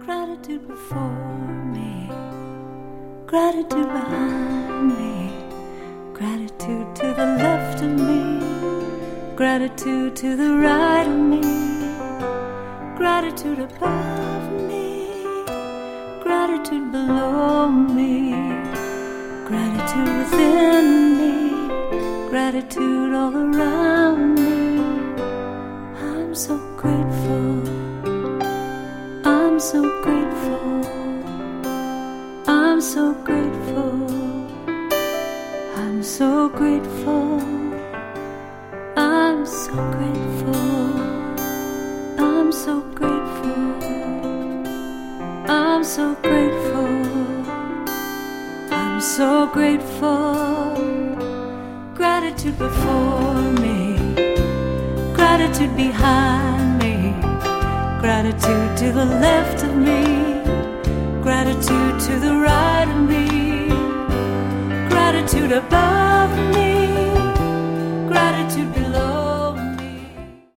Gratitude before me, gratitude behind me, gratitude to the left of me, gratitude to the right of me, gratitude above me, gratitude below me, gratitude within me, gratitude all around me. I'm so grateful, I'm so grateful, I'm so grateful, I'm so grateful, I'm so grateful, I'm so grateful, I'm so grateful, I'm so grateful. Gratitude before me, gratitude behind me, gratitude to the left of me, gratitude to the right of me, gratitude above